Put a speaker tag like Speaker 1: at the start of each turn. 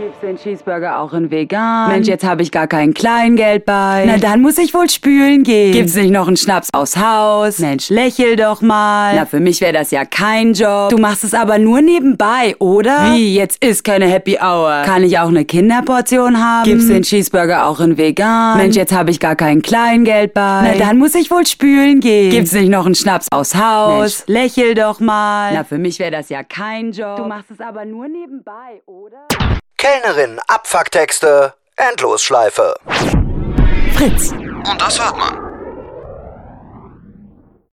Speaker 1: Gibt's den Cheeseburger auch in vegan? Mensch, jetzt habe ich gar kein Kleingeld bei. Na, dann muss ich wohl spülen gehen. Gibt's nicht noch einen Schnaps aus Haus? Mensch, lächel doch mal. Na, für mich wäre das ja kein Job. Du machst es aber nur nebenbei, oder? Wie, jetzt ist keine Happy Hour. Kann ich auch eine Kinderportion haben? Gibt's den Cheeseburger auch in vegan? Mensch, jetzt habe ich gar kein Kleingeld bei. Na, dann muss ich wohl spülen gehen. Gibt's nicht noch einen Schnaps aus Haus? Mensch, lächel doch mal. Na, für mich wäre das ja kein Job. Du machst es aber nur nebenbei, oder?
Speaker 2: Kellnerin, Abfucktexte, Endlosschleife.
Speaker 1: Fritz.
Speaker 2: Und das hört man.